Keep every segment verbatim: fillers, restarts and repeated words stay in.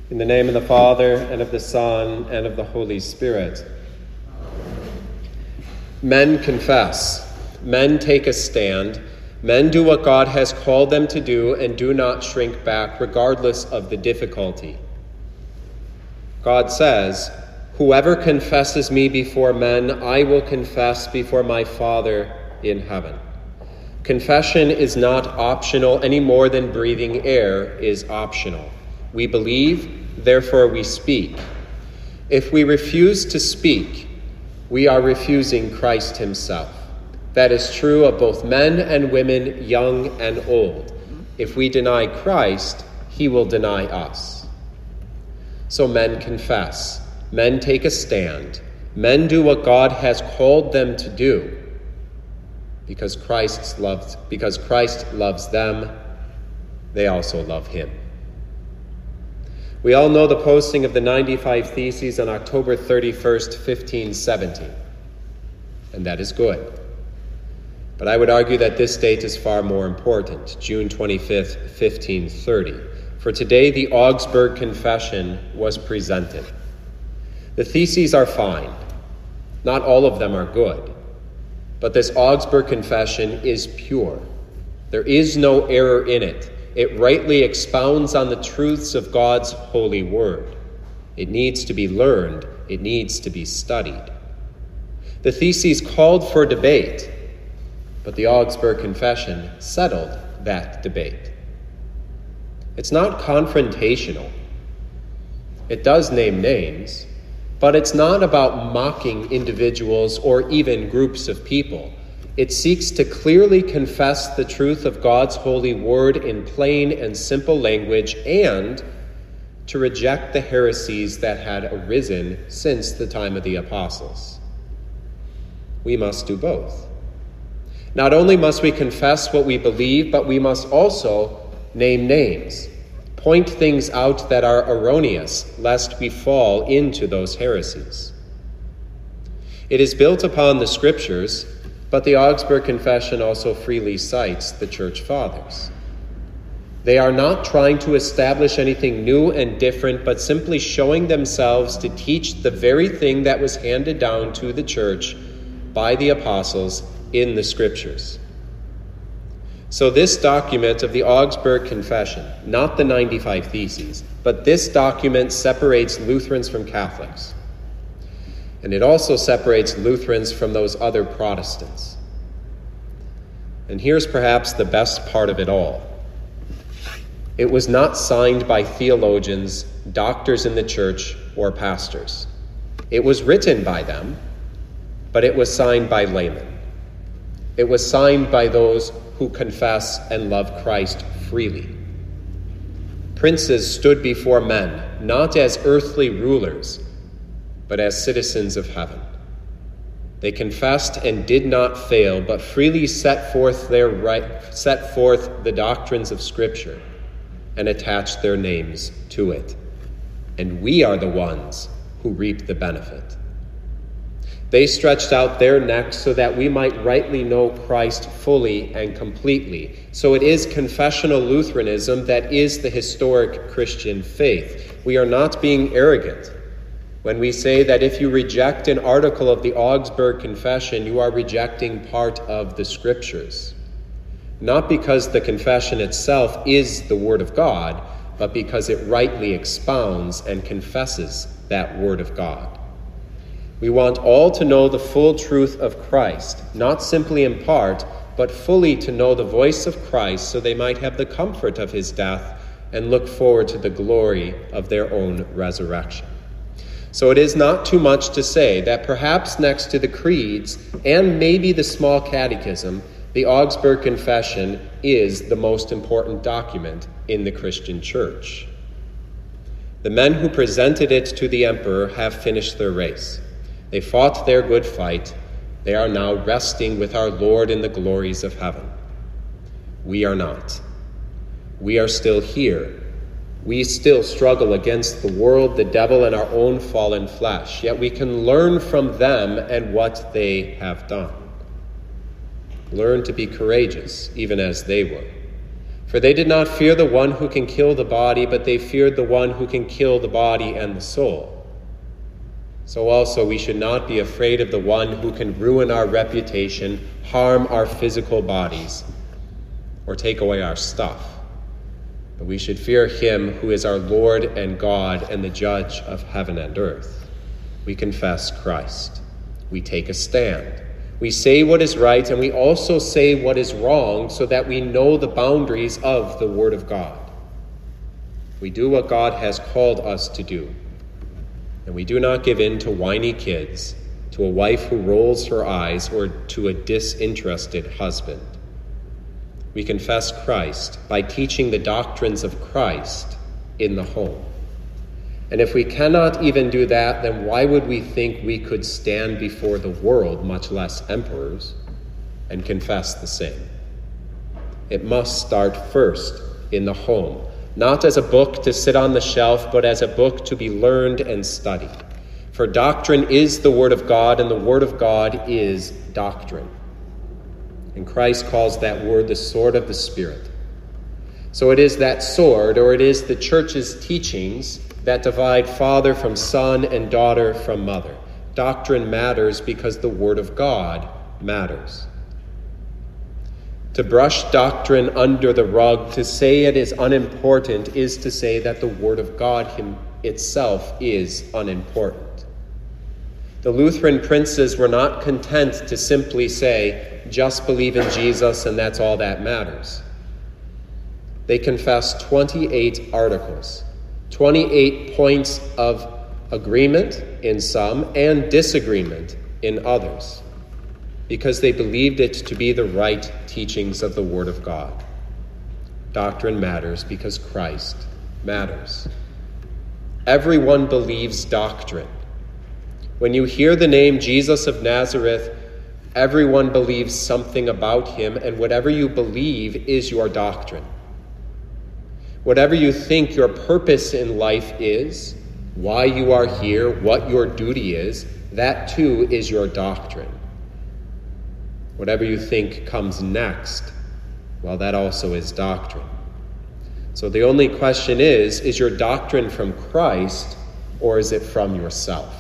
In the name of the Father, and of the Son, and of the Holy Spirit. Men confess. Men take a stand. Men do what God has called them to do and do not shrink back, regardless of the difficulty. God says, "Whoever confesses me before men, I will confess before my Father in heaven." Confession is not optional any more than breathing air is optional. We believe, therefore we speak. If we refuse to speak, we are refusing Christ himself. That is true of both men and women, young and old. If we deny Christ, he will deny us. So men confess. Men take a stand. Men do what God has called them to do. Because Christ loves, because Christ loves them, they also love him. We all know the posting of the ninety-five Theses on October thirty-first, fifteen seventeen. And that is good. But I would argue that this date is far more important, June twenty-fifth, fifteen thirty. For today, the Augsburg Confession was presented. The Theses are fine. Not all of them are good. But this Augsburg Confession is pure. There is no error in it. It rightly expounds on the truths of God's holy word. It needs to be learned. It needs to be studied. The Theses called for debate, but the Augsburg Confession settled that debate. It's not confrontational. It does name names, but it's not about mocking individuals or even groups of people. It seeks to clearly confess the truth of God's holy word in plain and simple language and to reject the heresies that had arisen since the time of the apostles. We must do both. Not only must we confess what we believe, but we must also name names, point things out that are erroneous, lest we fall into those heresies. It is built upon the scriptures, but the Augsburg Confession also freely cites the Church Fathers. They are not trying to establish anything new and different, but simply showing themselves to teach the very thing that was handed down to the Church by the apostles in the Scriptures. So this document of the Augsburg Confession, not the ninety-five Theses, but this document separates Lutherans from Catholics. And it also separates Lutherans from those other Protestants. And here's perhaps the best part of it all. It was not signed by theologians, doctors in the church, or pastors. It was written by them, but it was signed by laymen. It was signed by those who confess and love Christ freely. Princes stood before men, not as earthly rulers, but as citizens of heaven. They confessed and did not fail, but freely set forth their right, set forth the doctrines of Scripture and attached their names to it. And we are the ones who reap the benefit. They stretched out their necks so that we might rightly know Christ fully and completely. So it is confessional Lutheranism that is the historic Christian faith. We are not being arrogant when we say that if you reject an article of the Augsburg Confession, you are rejecting part of the Scriptures. Not because the confession itself is the Word of God, but because it rightly expounds and confesses that Word of God. We want all to know the full truth of Christ, not simply in part, but fully to know the voice of Christ so they might have the comfort of his death and look forward to the glory of their own resurrection. So it is not too much to say that perhaps next to the creeds and maybe the small catechism, the Augsburg Confession is the most important document in the Christian church. The men who presented it to the emperor have finished their race. They fought their good fight. They are now resting with our Lord in the glories of heaven. We are not. We are still here. We still struggle against the world, the devil, and our own fallen flesh. Yet we can learn from them and what they have done. Learn to be courageous, even as they were. For they did not fear the one who can kill the body, but they feared the one who can kill the body and the soul. So also we should not be afraid of the one who can ruin our reputation, harm our physical bodies, or take away our stuff. But we should fear him who is our Lord and God and the judge of heaven and earth. We confess Christ. We take a stand. We say what is right, and we also say what is wrong, so that we know the boundaries of the Word of God. We do what God has called us to do, and we do not give in to whiny kids, to a wife who rolls her eyes, or to a disinterested husband. We confess Christ by teaching the doctrines of Christ in the home. And if we cannot even do that, then why would we think we could stand before the world, much less emperors, and confess the same? It must start first in the home, not as a book to sit on the shelf, but as a book to be learned and studied. For doctrine is the Word of God, and the Word of God is doctrine. And Christ calls that word the sword of the Spirit. So it is that sword, or it is the church's teachings, that divide father from son and daughter from mother. Doctrine matters because the Word of God matters. To brush doctrine under the rug, to say it is unimportant, is to say that the Word of God him itself is unimportant. The Lutheran princes were not content to simply say, just believe in Jesus and that's all that matters. They confessed twenty-eight articles, twenty-eight points of agreement in some and disagreement in others, because they believed it to be the right teachings of the Word of God. Doctrine matters because Christ matters. Everyone believes doctrine. When you hear the name Jesus of Nazareth, everyone believes something about him, and whatever you believe is your doctrine. Whatever you think your purpose in life is, why you are here, what your duty is, that too is your doctrine. Whatever you think comes next, well, that also is doctrine. So the only question is, is your doctrine from Christ, or is it from yourself?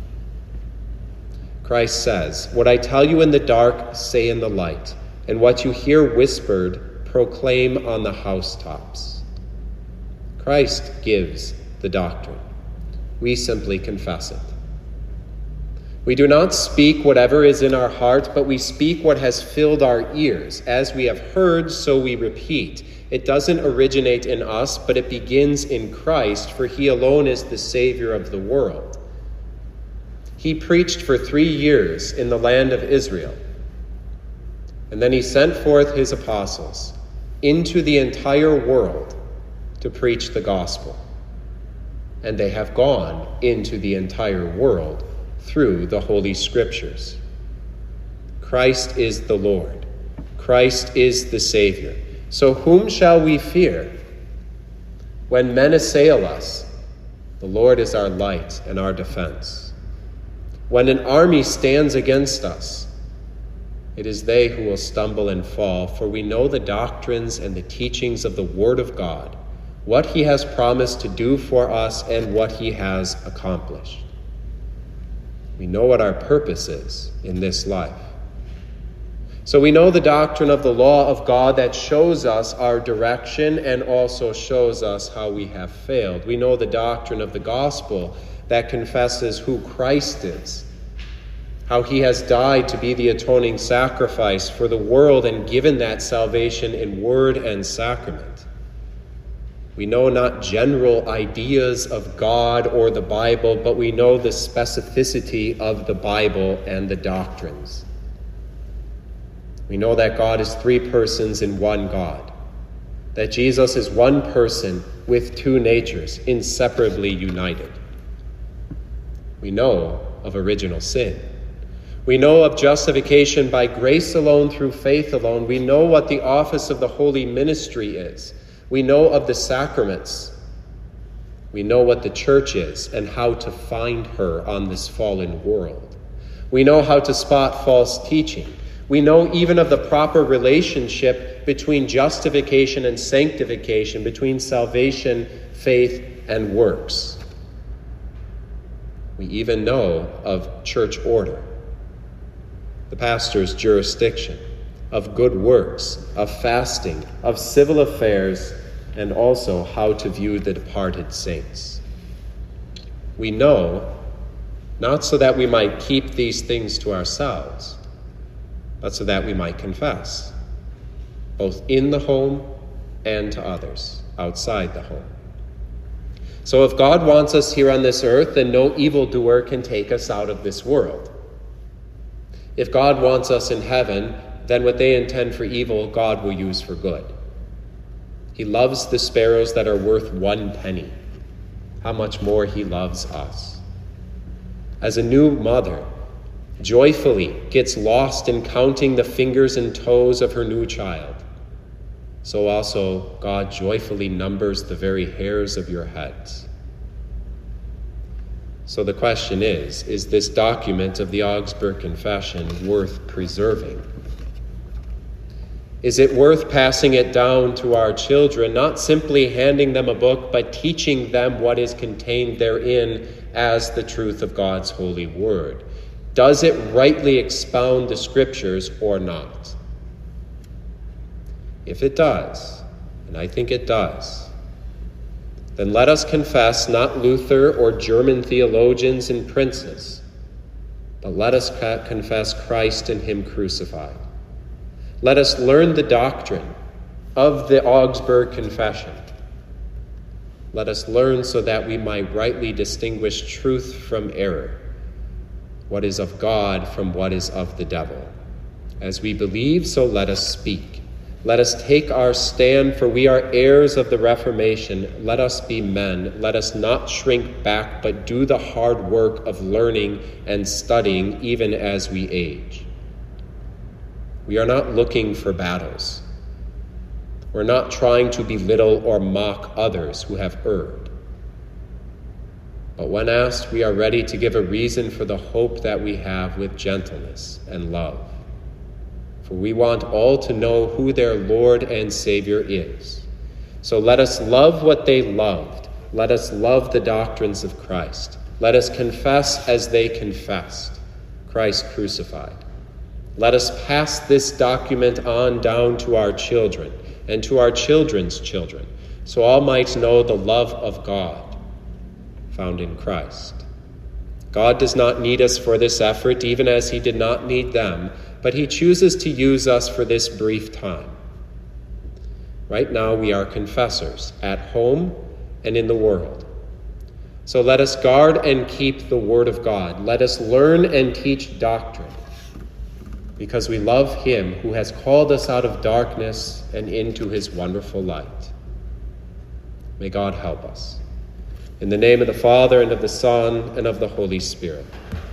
Christ says, what I tell you in the dark, say in the light, and what you hear whispered, proclaim on the housetops. Christ gives the doctrine. We simply confess it. We do not speak whatever is in our heart, but we speak what has filled our ears. As we have heard, so we repeat. It doesn't originate in us, but it begins in Christ, for he alone is the Savior of the world. He preached for three years in the land of Israel, and then he sent forth his apostles into the entire world to preach the gospel. And they have gone into the entire world through the Holy Scriptures. Christ is the Lord. Christ is the Savior. So whom shall we fear? When men assail us, the Lord is our light and our defense. When an army stands against us, it is they who will stumble and fall, for we know the doctrines and the teachings of the Word of God, what he has promised to do for us and what he has accomplished. We know what our purpose is in this life. So we know the doctrine of the law of God that shows us our direction and also shows us how we have failed. We know the doctrine of the gospel that confesses who Christ is, how he has died to be the atoning sacrifice for the world and given that salvation in word and sacrament. We know not general ideas of God or the Bible, but we know the specificity of the Bible and the doctrines. We know that God is three persons in one God, that Jesus is one person with two natures, inseparably united. We know of original sin. We know of justification by grace alone through faith alone. We know what the office of the holy ministry is. We know of the sacraments. We know what the church is and how to find her on this fallen world. We know how to spot false teaching. We know even of the proper relationship between justification and sanctification, between salvation, faith, and works. We even know of church order, the pastor's jurisdiction, of good works, of fasting, of civil affairs, and also how to view the departed saints. We know, not so that we might keep these things to ourselves, but so that we might confess, both in the home and to others outside the home. So if God wants us here on this earth, then no evildoer can take us out of this world. If God wants us in heaven, then what they intend for evil, God will use for good. He loves the sparrows that are worth one penny. How much more he loves us. As a new mother joyfully gets lost in counting the fingers and toes of her new child, so also God joyfully numbers the very hairs of your heads. So the question is, is this document of the Augsburg Confession worth preserving? Is it worth passing it down to our children, not simply handing them a book, but teaching them what is contained therein as the truth of God's holy word? Does it rightly expound the scriptures or not? If it does, and I think it does, then let us confess not Luther or German theologians and princes, but let us confess Christ and him crucified. Let us learn the doctrine of the Augsburg Confession. Let us learn so that we might rightly distinguish truth from error, what is of God from what is of the devil. As we believe, so let us speak. Let us take our stand, for we are heirs of the Reformation. Let us be men. Let us not shrink back, but do the hard work of learning and studying even as we age. We are not looking for battles. We're not trying to belittle or mock others who have erred. But when asked, we are ready to give a reason for the hope that we have with gentleness and love. For we want all to know who their Lord and Savior is. So let us love what they loved. Let us love the doctrines of Christ. Let us confess as they confessed, Christ crucified. Let us pass this document on down to our children and to our children's children, so all might know the love of God found in Christ. God does not need us for this effort, even as he did not need them, but he chooses to use us for this brief time. Right now we are confessors at home and in the world. So let us guard and keep the word of God. Let us learn and teach doctrine, because we love him who has called us out of darkness and into his wonderful light. May God help us. In the name of the Father, and of the Son, and of the Holy Spirit.